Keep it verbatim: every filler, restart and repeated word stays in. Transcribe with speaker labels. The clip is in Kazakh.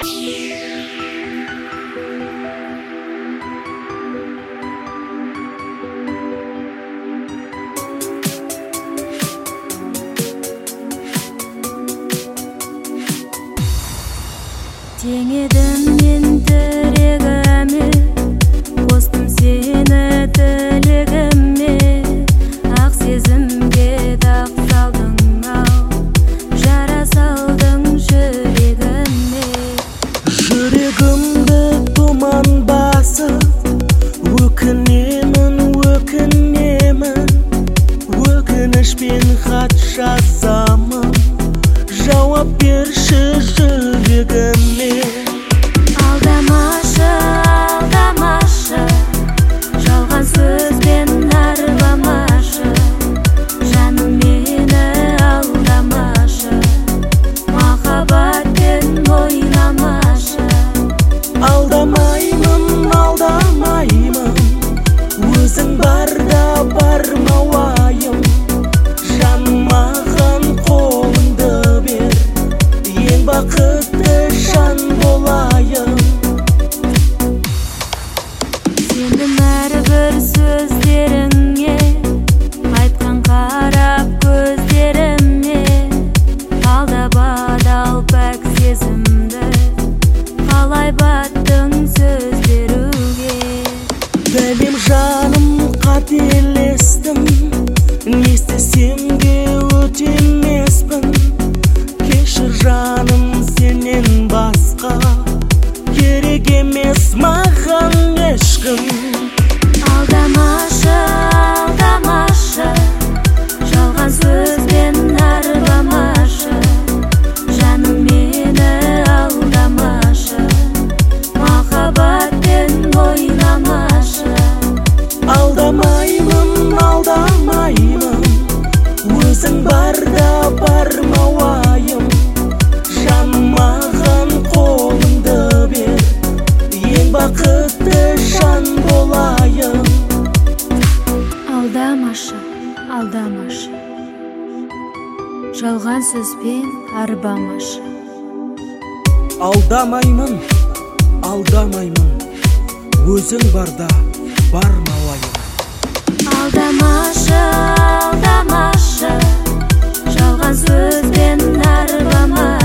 Speaker 1: Теңедім мен тірегіме, қостым сені тілегіме, ақ сезімге дақ салдың ау, жара салдың жүрегіме.
Speaker 2: Жүрегімді тұман басып, өкінемін, өкінемін, өкінішпен хат жазамын, жауап берші жүрегіме.
Speaker 1: Алдамашы, алдамашы, жалған сөзбен арбамашы, жаным мені алдамашы, махаббатпен ойнамашы.
Speaker 2: Алдамаймын, алдамаймын, өзің барда бармауайым, жаным маған қолыңды бер, ең бақытты жан болайын.
Speaker 1: Сенің әрбір сөздеріңе, айтқан қарап көздеріме, алдап-адал пәк сезімді, қалай баттың сөз беруге.
Speaker 2: Бәлем жаным қателестім, не істесем де өтемеспін, кешір жаным сенен басқа, керек емес маған ешкім.
Speaker 1: Алдамашы, алдамашы, жалған сөзбен арбамашы, жаным мені алдамашы, махаббатпен ойнамашы.
Speaker 2: Алдамаймын, алдамаймын, өзің барда бармауайым, жаным маған қолыңды бер, ең бақытты жан болайын.
Speaker 1: Алдамашы, алдамашы, жалған сөзбен арбамашы.
Speaker 2: Алдамаймын, алдамаймын, өзің барда бармауайым.
Speaker 1: Алдамашы, алдамашы, жалған сөзбен арбамашы.